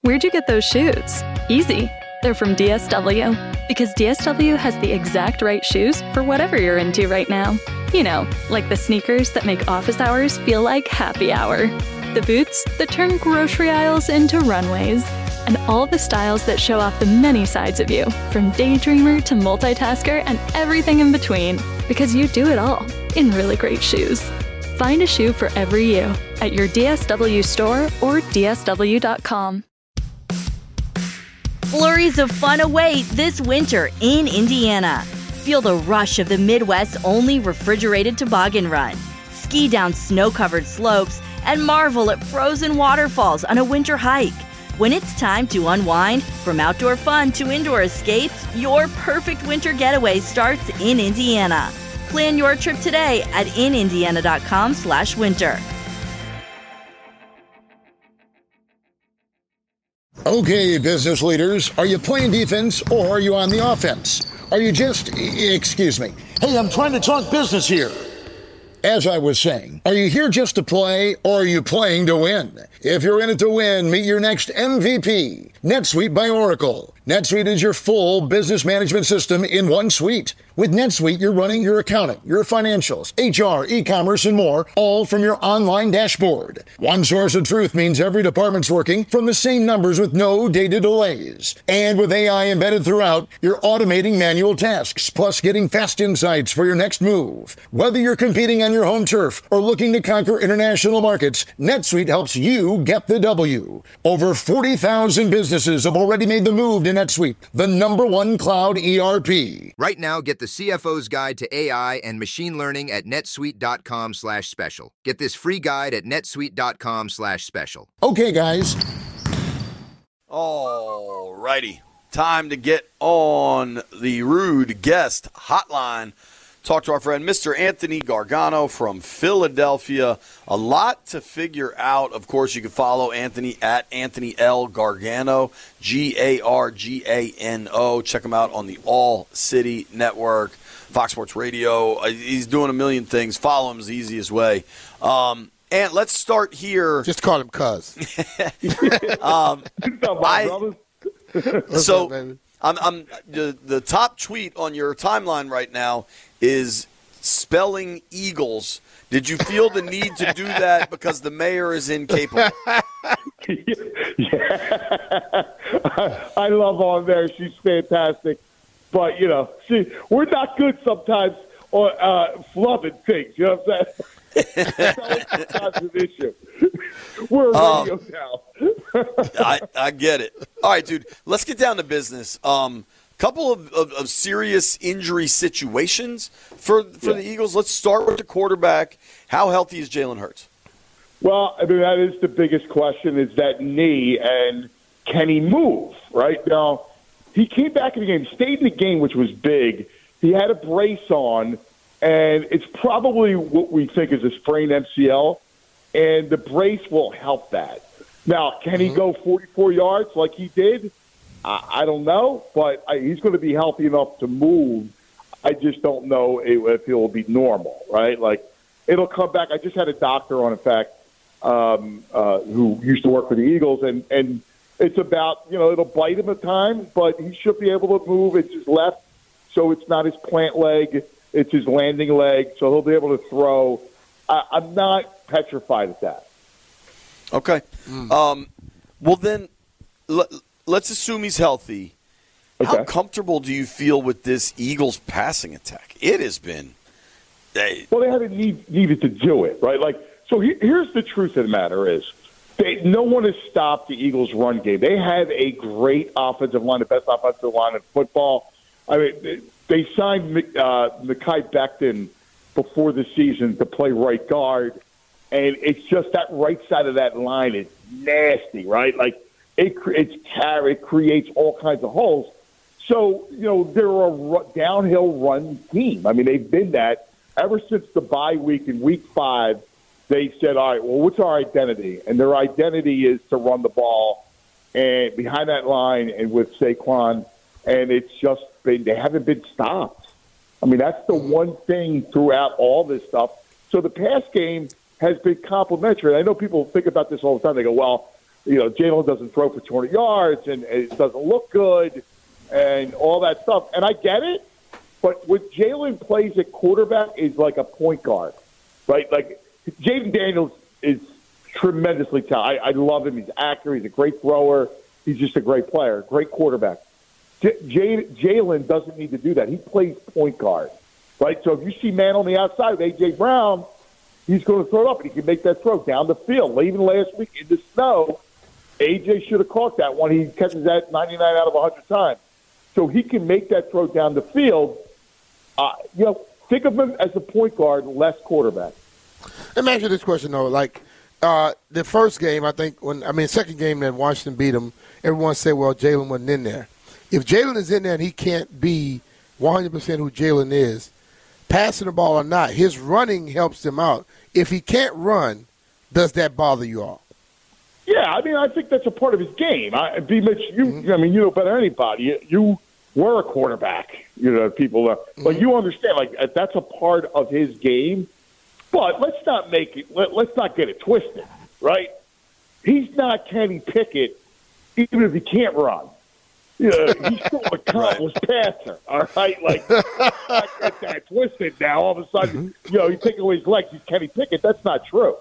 Where'd you get those shoes? Easy. They're from DSW. Because DSW has the exact right shoes for whatever you're into right now. You know, like the sneakers that make office hours feel like happy hour. The boots that turn grocery aisles into runways. And all the styles that show off the many sides of you, from daydreamer to multitasker and everything in between. Because you do it all in really great shoes. Find a shoe for every you at your DSW store or DSW.com. Flurries of fun await this winter in Indiana. Feel the rush of the Midwest's only refrigerated toboggan run. Ski down snow-covered slopes and marvel at frozen waterfalls on a winter hike. When it's time to unwind, from outdoor fun to indoor escapes, your perfect winter getaway starts in Indiana. Plan your trip today at inindiana.com/winter. Okay, business leaders, are you playing defense or are you on the offense? Are you just, excuse me. Hey, I'm trying to talk business here. As I was saying, are you here just to play or are you playing to win? If you're in it to win, meet your next MVP, NetSuite by Oracle. NetSuite is your full business management system in one suite. With NetSuite, you're running your accounting, your financials, HR, e-commerce, and more, all from your online dashboard. One source of truth means every department's working from the same numbers with no data delays. And with AI embedded throughout, you're automating manual tasks, plus getting fast insights for your next move. Whether you're competing on your home turf or looking to conquer international markets, NetSuite helps you get the W. Over 40,000 businesses have already made the move to NetSuite, the #1 cloud ERP. Right now, get the CFO's Guide to AI and Machine Learning at netsuite.com/special. Get this free guide at netsuite.com/special. Okay, guys. All righty. Time to get on the Rude Guest Hotline. Talk to our friend, Mr. Anthony Gargano from Philadelphia. A lot to figure out. Of course, you can follow Anthony at Anthony L. Gargano, Gargano. Check him out on the All City Network, Fox Sports Radio. He's doing a million things. Follow him is the easiest way. And let's start here. Just call him Cuz. I'm the top tweet on your timeline right now is spelling Eagles. Did you feel the need to do that because the mayor is incapable? Yeah. I love on there. She's fantastic. But, we're not good sometimes on flubbing things. You know what I'm saying? That's an issue. We're a radio now. I get it. All right, dude. Let's get down to business. Couple of serious injury situations for the Eagles. Let's start with the quarterback. How healthy is Jalen Hurts? Well, I mean, that is the biggest question, is that knee, and can he move, right? Now, he came back in the game, stayed in the game, which was big. He had a brace on, and it's probably what we think is a sprained MCL, and the brace will help that. Now, can he go 44 yards like he did? I don't know, but he's going to be healthy enough to move. I just don't know if it will be normal, right? Like, it'll come back. I just had a doctor on, in fact, who used to work for the Eagles, and it's about, it'll bite him at times, but he should be able to move. It's his left, so it's not his plant leg. It's his landing leg, so he'll be able to throw. I'm not petrified at that. Okay. Well, then, let's assume he's healthy. Okay. How comfortable do you feel with this Eagles passing attack? It has been. Well, they haven't needed to do it, right? Like, so here's the truth of the matter is, no one has stopped the Eagles' run game. They have a great offensive line, the best offensive line in football. I mean, they signed Mekhi Becton before the season to play right guard, and it's just that right side of that line is nasty, right? Like, it creates all kinds of holes. So, they're a downhill run team. I mean, they've been that ever since the bye week in week 5. They said, all right, well, what's our identity? And their identity is to run the ball and behind that line and with Saquon. And it's just been, they haven't been stopped. I mean, that's the one thing throughout all this stuff. So the pass game has been complimentary. I know people think about this all the time. They go, well, Jalen doesn't throw for 200 yards and it doesn't look good and all that stuff. And I get it, but what Jalen plays at quarterback is like a point guard, right? Like Jaden Daniels is tremendously talented. I love him. He's accurate. He's a great thrower. He's just a great player, great quarterback. Jalen doesn't need to do that. He plays point guard, right? So if you see man on the outside with A.J. Brown, he's going to throw it up, and he can make that throw down the field. Even last week in the snow, A.J. should have caught that one. He catches that 99 out of 100 times. So he can make that throw down the field. Think of him as a point guard, less quarterback. Let me ask you this question, though. The first game, second game that Washington beat them, everyone said, well, Jalen wasn't in there. If Jalen is in there and he can't be 100% who Jalen is, passing the ball or not, his running helps him out. If he can't run, does that bother you all? Yeah, I think that's a part of his game. Mitch, you know better than anybody. You were a quarterback. People, but you understand, that's a part of his game. But let's not get it twisted, right? He's not Kenny Pickett, even if he can't run. He's still a accomplished passer, all right? Let's not get that twisted now. All of a sudden, you take away his legs, he's Kenny Pickett. That's not true.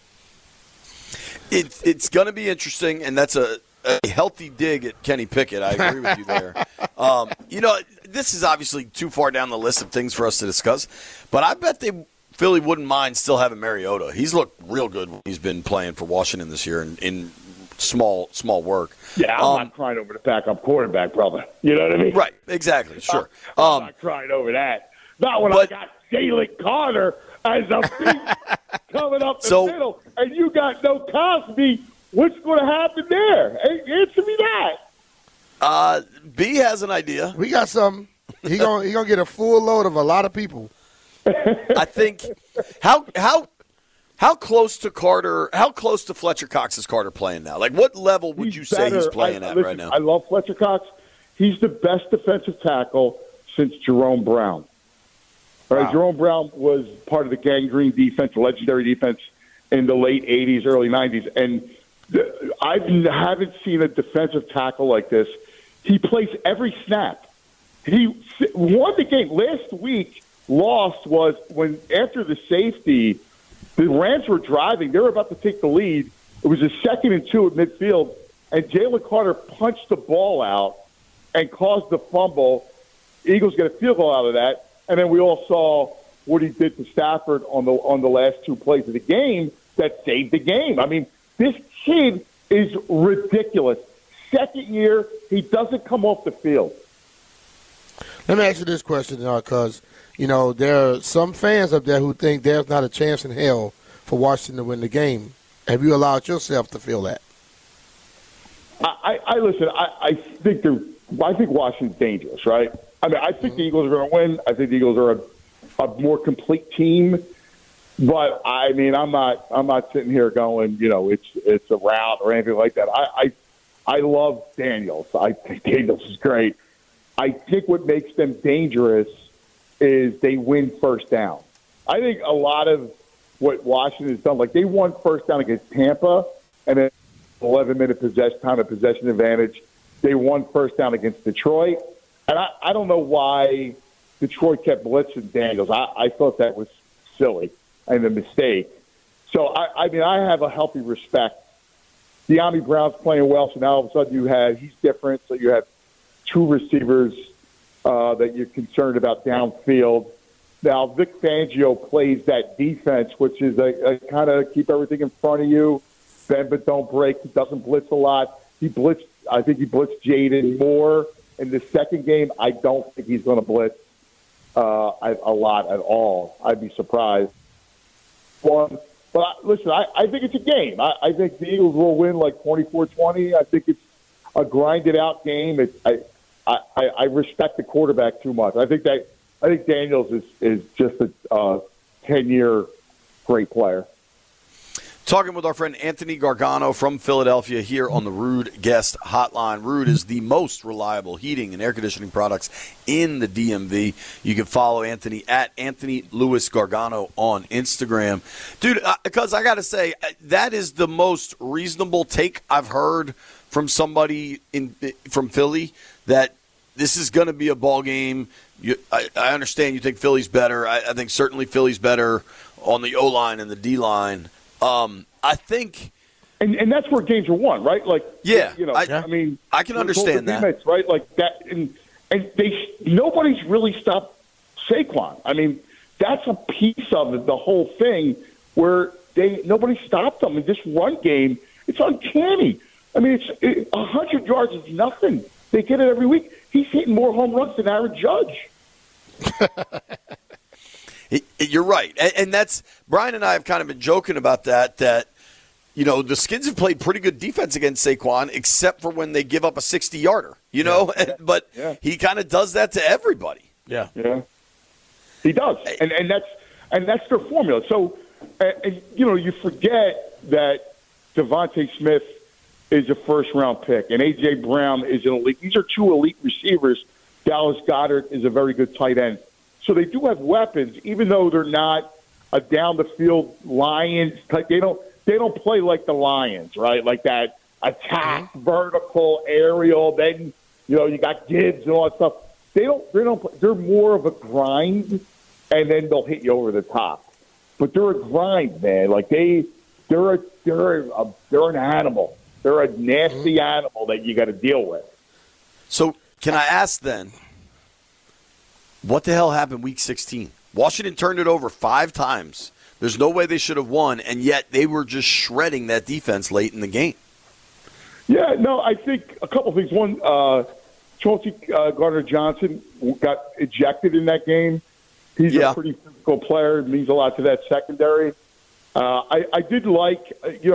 It's going to be interesting, and that's a healthy dig at Kenny Pickett. I agree with you there. This is obviously too far down the list of things for us to discuss, but I bet Philly wouldn't mind still having Mariota. He's looked real good when he's been playing for Washington this year in small work. Yeah, I'm not crying over the backup quarterback, brother. You know what I mean? Right, exactly, sure. I'm not crying over that. Not when I got Jalen Carter as a beast coming up the middle, and you got no Cosby. What's going to happen there? Answer me that. B has an idea. We got something. He gonna get a full load of a lot of people. I think how close to Carter? How close to Fletcher Cox is Carter playing now? What level would you say he's playing at right now? I love Fletcher Cox. He's the best defensive tackle since Jerome Brown. All right, Jerome Brown was part of the gangrene defense, legendary defense in the late 80s, early 90s. And I haven't seen a defensive tackle like this. He plays every snap. He won the game. Last week, lost was when after the safety, the Rams were driving. They were about to take the lead. It was a 2nd and 2 at midfield, and Jalen Carter punched the ball out and caused the fumble. Eagles get a field goal out of that. And then we all saw what he did to Stafford on the last 2 plays of the game that saved the game. I mean, this kid is ridiculous. Second year, he doesn't come off the field. Let me ask you this question, because, there are some fans up there who think there's not a chance in hell for Washington to win the game. Have you allowed yourself to feel that? I think Washington's dangerous, right? I think the Eagles are going to win. I think the Eagles are a more complete team. But I'm not sitting here going, it's a rout or anything like that. I love Daniels. I think Daniels is great. I think what makes them dangerous is they win first down. I think a lot of what Washington has done, they won first down against Tampa, and then 11-minute possession advantage. They won first down against Detroit. And I don't know why Detroit kept blitzing Daniels. I thought that was silly and a mistake. So, I have a healthy respect. De'Ami Brown's playing well, so now all of a sudden he's different. So you have 2 receivers that you're concerned about downfield. Now, Vic Fangio plays that defense, which is a kind of keep everything in front of you, bend but don't break. He doesn't blitz a lot. I think he blitzed Jaden more. In the second game, I don't think he's going to blitz a lot at all. I'd be surprised. But listen, I think it's a game. I think the Eagles will win 24-20. I think it's a grinded-out game. I respect the quarterback too much. I think Daniels is just a 10-year great player. Talking with our friend Anthony Gargano from Philadelphia here on the Ruud Guest Hotline. Ruud is the most reliable heating and air conditioning products in the DMV. You can follow Anthony at Anthony Louis Gargano on Instagram. Dude, because I got to say, that is the most reasonable take I've heard from somebody from Philly, that this is going to be a ball game. I understand you think Philly's better. I think certainly Philly's better on the O-line and the D-line. I think, and that's where games are won, right? Like, yeah, I mean, I can understand that, defense, right? Like that, and nobody's really stopped Saquon. I mean, that's a piece of it, the whole thing, where nobody stopped them in this run game. It's uncanny. I mean, 100 yards is nothing. They get it every week. He's hitting more home runs than Aaron Judge. You're right. And that's – Brian and I have kind of been joking about that, the Skins have played pretty good defense against Saquon, except for when they give up a 60-yarder, know? Yeah. But he kind of does that to everybody. Yeah. He does. And that's their formula. So, you forget that Devontae Smith is a first-round pick, and A.J. Brown is an elite. These are two elite receivers. Dallas Goedert is a very good tight end. So they do have weapons, even though they're not a down-the-field Lions. They don't play like the Lions, right? Like that attack, vertical, aerial. Then you got Gibbs and all that stuff. They don't. They're more of a grind, and then they'll hit you over the top. But they're a grind, man. Like they're an animal. They're a nasty animal that you got to deal with. So can I ask then, what the hell happened week 16? Washington turned it over 5 times. There's no way they should have won, and yet they were just shredding that defense late in the game. Yeah, no, I think a couple things. One, Chauncey Gardner-Johnson got ejected in that game. He's a pretty physical player. It means a lot to that secondary. I did like,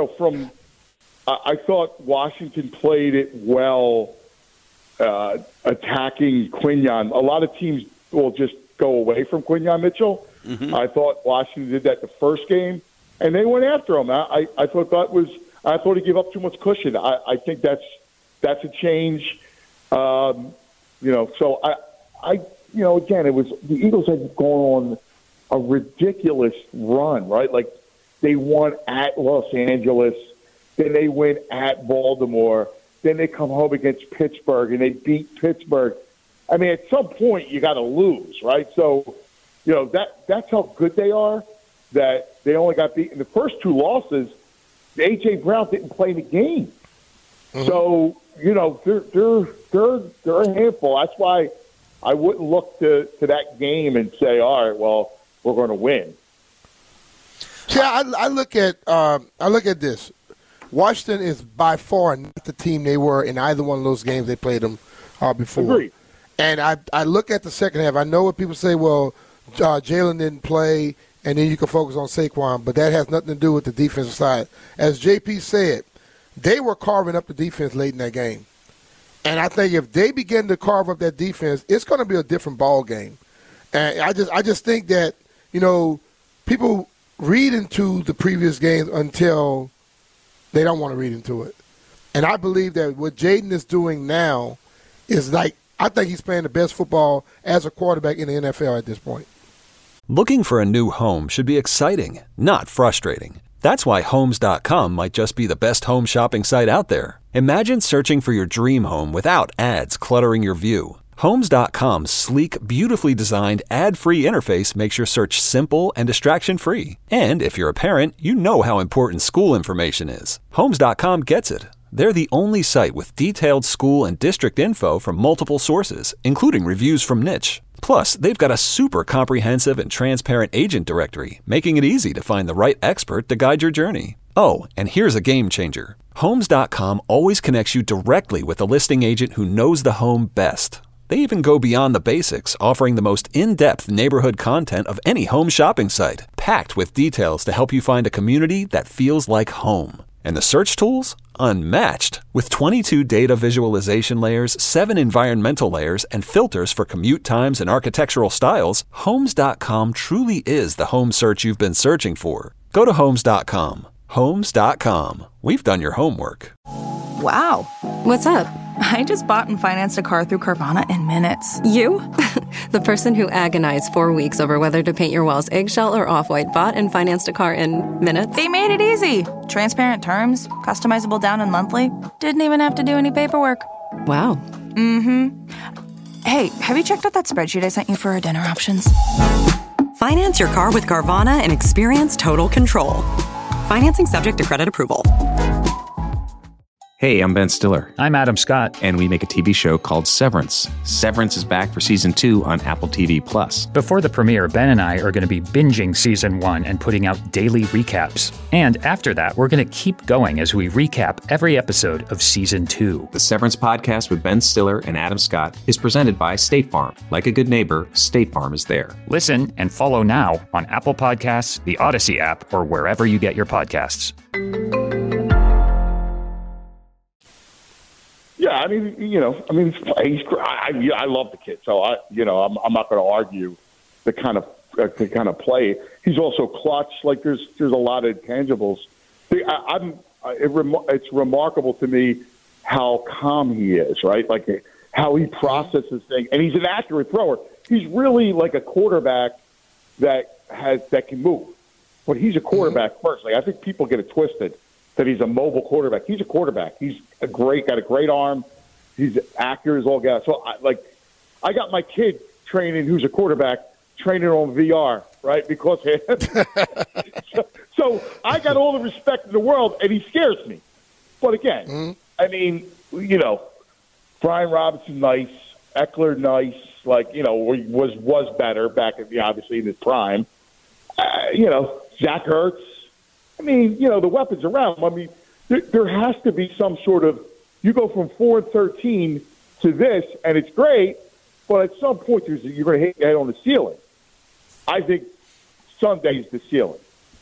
I thought Washington played it well attacking Quinyon. A lot of teams will just go away from Quinyon Mitchell. Mm-hmm. I thought Washington did that the first game, and they went after him. I thought he gave up too much cushion. I think that's a change. So again, it was the Eagles had gone on a ridiculous run, right? Like they won at Los Angeles, then they win at Baltimore, then they come home against Pittsburgh and they beat Pittsburgh. I mean, at some point you got to lose, right? So, that's how good they are. That they only got beaten the first 2 losses. A.J. Brown didn't play the game, so they're a handful. That's why I wouldn't look to that game and say, all right, well, we're going to win. See, I look at this. Washington is by far not the team they were in either one of those games they played them before. Agreed. And I look at the second half. I know what people say, well, Jalen didn't play, and then you can focus on Saquon, but that has nothing to do with the defensive side. As JP said, they were carving up the defense late in that game. And I think if they begin to carve up that defense, it's going to be a different ball game. And I just think that, people read into the previous games until they don't want to read into it. And I believe that what Jaden is doing now is I think he's playing the best football as a quarterback in the NFL at this point. Looking for a new home should be exciting, not frustrating. That's why Homes.com might just be the best home shopping site out there. Imagine searching for your dream home without ads cluttering your view. Homes.com's sleek, beautifully designed, ad-free interface makes your search simple and distraction-free. And if you're a parent, you know how important school information is. Homes.com gets it. They're the only site with detailed school and district info from multiple sources, including reviews from Niche. Plus, they've got a super comprehensive and transparent agent directory, making it easy to find the right expert to guide your journey. Oh, and here's a game changer. Homes.com always connects you directly with the listing agent who knows the home best. They even go beyond the basics, offering the most in-depth neighborhood content of any home shopping site, packed with details to help you find a community that feels like home. And the search tools? Unmatched. With 22 data visualization layers, 7 environmental layers, and filters for commute times and architectural styles, Homes.com truly is the home search you've been searching for. Go to Homes.com. Homes.com. We've done your homework. Wow. What's up? I just bought and financed a car through Carvana in minutes. You? The person who agonized 4 weeks over whether to paint your walls eggshell or off-white bought and financed a car in minutes? They made it easy. Transparent terms, customizable down and monthly. Didn't even have to do any paperwork. Wow. Mm-hmm. Hey, have you checked out that spreadsheet I sent you for our dinner options? Finance your car with Carvana and experience total control. Financing subject to credit approval. Hey, I'm Ben Stiller. I'm Adam Scott. And we make a TV show called Severance. Severance is back for Season 2 on Apple TV+. Before the premiere, Ben and I are going to be binging Season 1 and putting out daily recaps. And after that, we're going to keep going as we recap every episode of Season 2. The Severance podcast with Ben Stiller and Adam Scott is presented by State Farm. Like a good neighbor, State Farm is there. Listen and follow now on Apple Podcasts, the Odyssey app, or wherever you get your podcasts. Yeah, I mean, I love the kid, so I'm not going to argue the kind of play. He's also clutch. Like there's a lot of intangibles. It's remarkable to me how calm he is, right? Like how he processes things, and he's an accurate thrower. He's really like a quarterback that can move, but he's a quarterback first. Like I think people get it twisted that he's a mobile quarterback. He's a quarterback. He's got a great arm. He's accurate as all get out. So I got my kid training, who's a quarterback, training on VR, right? Because so I got all the respect in the world, and he scares me. But again, I mean, Brian Robinson, nice. Eckler, nice. Was better back at obviously in his prime. Zach Ertz. I mean, the weapons around. I mean, there has to be some sort of. You go from 4-13 to this, and it's great, but at some point you're going to hit your head on the ceiling. I think Sunday's the ceiling.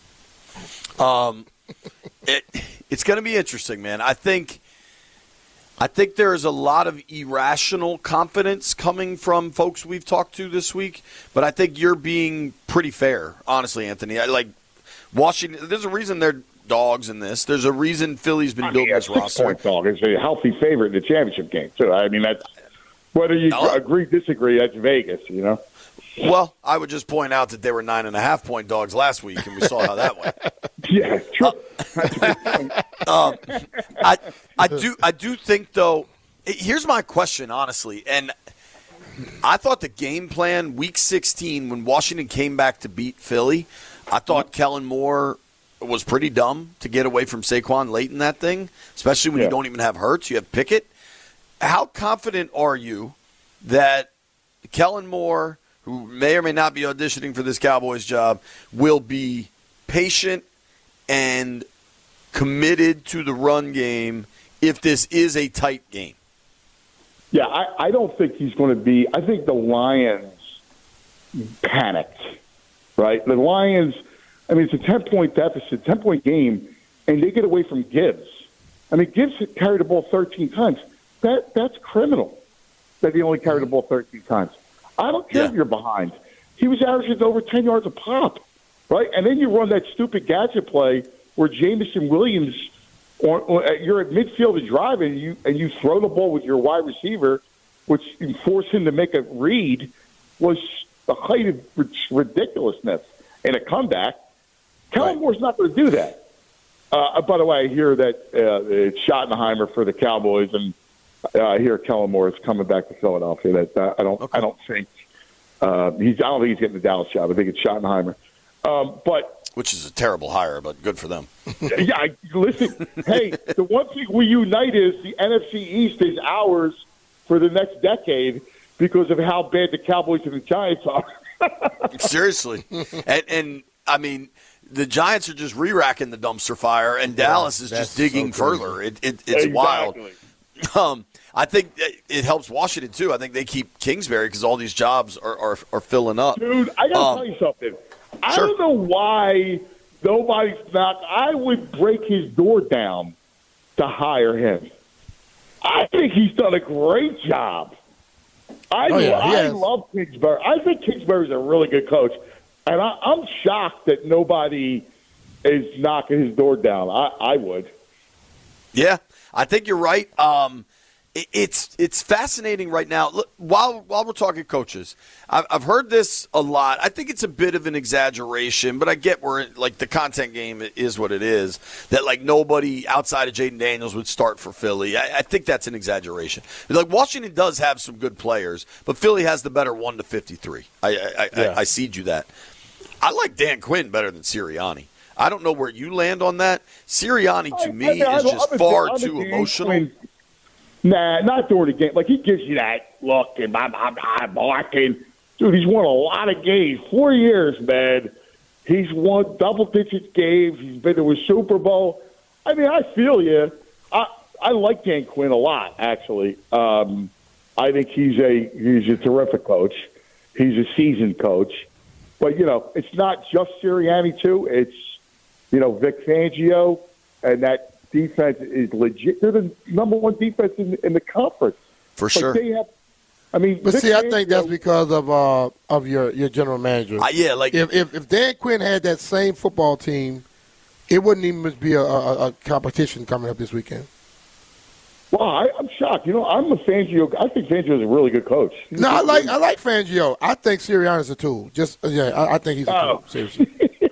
It's going to be interesting, man. I think there's a lot of irrational confidence coming from folks we've talked to this week, but I think you're being pretty fair, honestly, Anthony. Washington, there's a reason they're dogs in this. There's a reason Philly's been building this roster. 6-point dog is a healthy favorite in the championship game, too. I mean, that's whether you agree, disagree, that's Vegas, Well, I would just point out that they were 9.5-point dogs last week, and we saw how that went. Yeah, true. I do think, though, here's my question, honestly, and I thought the game plan, Week 16, when Washington came back to beat Philly, I thought Kellen Moore was pretty dumb to get away from Saquon late in that thing, especially when you don't even have Hurts. You have Pickett. How confident are you that Kellen Moore, who may or may not be auditioning for this Cowboys job, will be patient and committed to the run game if this is a tight game? Yeah, I don't think he's going to be – I think the Lions panicked, right? The Lions – I mean, it's a 10-point deficit, 10-point game, and they get away from Gibbs. I mean, Gibbs carried the ball 13 times. That's criminal that he only carried the ball 13 times. I don't care if you're behind. He was averaging over 10 yards a pop, right? And then you run that stupid gadget play where Jameson Williams, you're at midfield and driving, and you throw the ball with your wide receiver, which you force him to make a read, was the height of ridiculousness in a comeback. Kellen Moore's not going to do that. By the way, I hear that it's Schottenheimer for the Cowboys, and I hear Kellen Moore is coming back to Philadelphia. I don't think he's getting the Dallas job. I think it's Schottenheimer. Which is a terrible hire, but good for them. Yeah, listen. Hey, the one thing we unite is the NFC East is ours for the next decade because of how bad the Cowboys and the Giants are. Seriously, and I mean. The Giants are just re-racking the dumpster fire, and Dallas is just digging further. It's wild. I think it helps Washington, too. I think they keep Kingsbury because all these jobs are filling up. Dude, I got to tell you something. I don't know why nobody's not – I would break his door down to hire him. I think he's done a great job. I love Kingsbury. I think Kingsbury's a really good coach. And I'm shocked that nobody is knocking his door down. I would. Yeah, I think you're right. It's fascinating right now. Look, while we're talking coaches, I've heard this a lot. I think it's a bit of an exaggeration, but I get where like the content game is what it is. That like nobody outside of Jaden Daniels would start for Philly. I think that's an exaggeration. Like Washington does have some good players, but Philly has the better 1-53. I cede you that. I like Dan Quinn better than Sirianni. I don't know where you land on that. Sirianni to me is just far too emotional. Nah, not during the game. Like, he gives you that look, and I'm barking. Dude, he's won a lot of games. 4 years, man. He's won double-digit games. He's been to a Super Bowl. I mean, I feel you. I like Dan Quinn a lot, actually. I think he's a terrific coach. He's a seasoned coach. But, it's not just Sirianni, too. It's, Vic Fangio, and that defense is legit. They're the number one defense in the conference. For sure. They have, but see, I think that's because of your general manager. Yeah, like if Dan Quinn had that same football team, it wouldn't even be a competition coming up this weekend. Well, I'm shocked. I'm a Fangio. I think Fangio is a really good coach. I like Fangio. I think Sirianni's a tool. I think he's a tool. Seriously.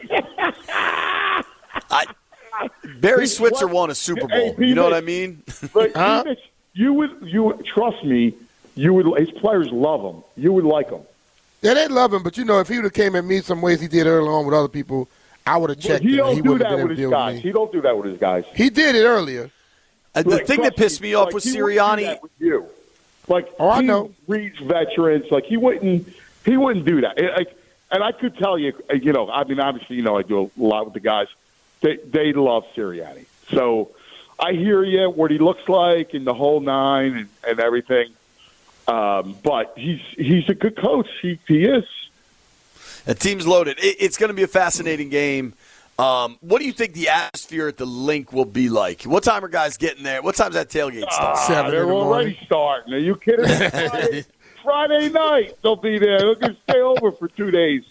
Barry Switzer won a Super Bowl. You know what I mean? But you would trust me. His players love him. You would like him. Yeah, they love him. But if he would have came at me some ways he did early on with other people, I would have checked. He don't do that with his guys. He don't do that with his guys. He did it earlier. The thing that pissed me off with Sirianni. I know. Reads veterans. Like he wouldn't do that. And I could tell you. Obviously, I do a lot with the guys. They love Sirianni. So I hear you, what he looks like and the whole nine and everything. But he's a good coach. He is. The team's loaded. It's going to be a fascinating game. What do you think the atmosphere at the Link will be like? What time are guys getting there? What time's that tailgate start? 7 they're in the already starting. Are you kidding me? Friday night they'll be there. They'll just stay over for 2 days.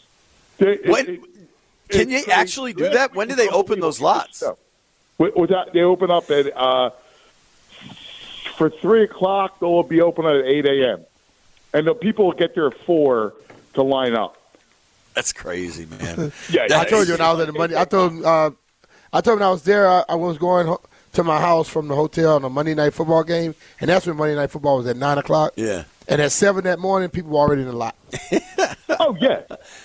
Can you actually do that? When do they open those lots? They open up at for 3 o'clock. They'll be open at 8 a.m. And the people will get there at 4 to line up. That's crazy, man. I told you when I was at the Monday. I told him when I was there. I was going to my house from the hotel on a Monday Night Football game, and that's when Monday Night Football was at 9 o'clock. Yeah. And at 7 that morning, people were already in the lot. Oh yeah.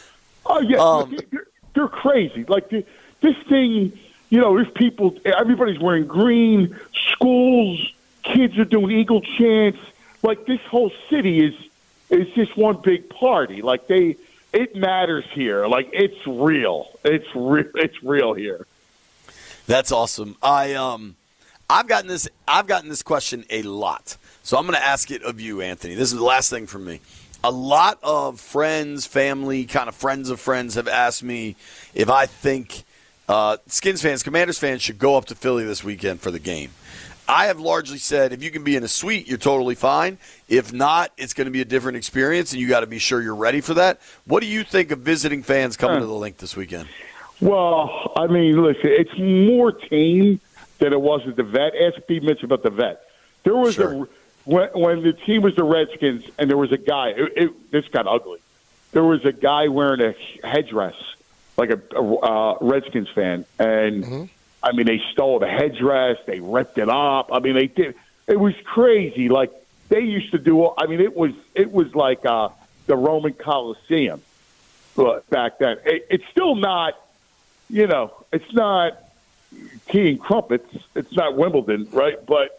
They're crazy. Like this thing, there's people. Everybody's wearing green. Schools, kids are doing Eagle chants. Like this whole city is just one big party. Like it matters here. Like it's real. It's real here. That's awesome. I've gotten this question a lot, so I'm going to ask it of you, Anthony. This is the last thing from me. A lot of friends, family, kind of friends of friends have asked me if I think Skins fans, Commanders fans should go up to Philly this weekend for the game. I have largely said if you can be in a suite, you're totally fine. If not, it's going to be a different experience, and you got to be sure you're ready for that. What do you think of visiting fans coming to the Link this weekend? Well, listen, it's more tame than it was at the Vet. Ask Pete Mitch about the Vet. There was when the team was the Redskins, and there was a guy. This got ugly. There was a guy wearing a headdress, like a Redskins fan, and they stole the headdress. They ripped it up. They did. It was crazy. Like they used to do. It was like the Roman Coliseum back then. It's still not. It's not tea and crumpets. It's not Wimbledon, right? But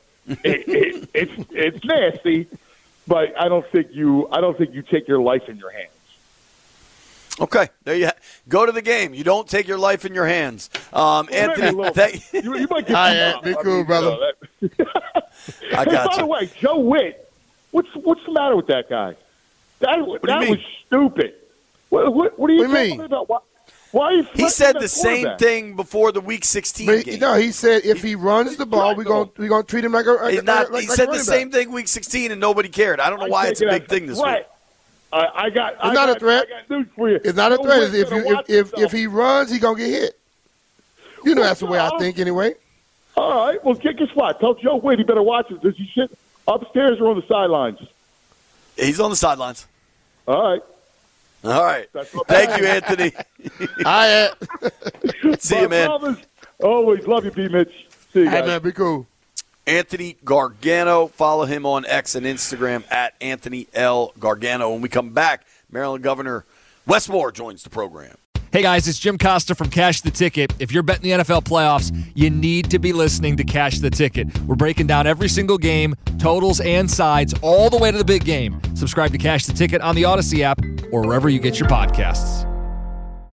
it's nasty. But I don't think you take your life in your hands. Okay, there you go to the game. You don't take your life in your hands, Anthony. You might get be cool, brother. I got By the way, Joe Witt, what's the matter with that guy? That was stupid. What are you talking about? Why are you he said the same thing before the Week 16 game. No, he said if he runs the ball, we're gonna treat him like a. He said the same thing Week 16, and nobody cared. I don't know why it's a big thing this week. It's not a threat. I got news for you. It's not a threat. If he runs, he's gonna get hit. You know that's the way I think anyway. All right. Well, guess what? Tell Joe Whitt he better watch it. Does he sit upstairs or on the sidelines? He's on the sidelines. All right. Thank you, Anthony. See you, man. Brothers, always love you, B-Mitch. See you guys. Hey, man, be cool. Anthony Gargano. Follow him on X and Instagram at Anthony L. Gargano. When we come back, Maryland Governor Wes Moore joins the program. Hey guys, it's Jim Costa from Cash the Ticket. If you're betting the NFL playoffs, you need to be listening to Cash the Ticket. We're breaking down every single game, totals and sides, all the way to the big game. Subscribe to Cash the Ticket on the Odyssey app or wherever you get your podcasts.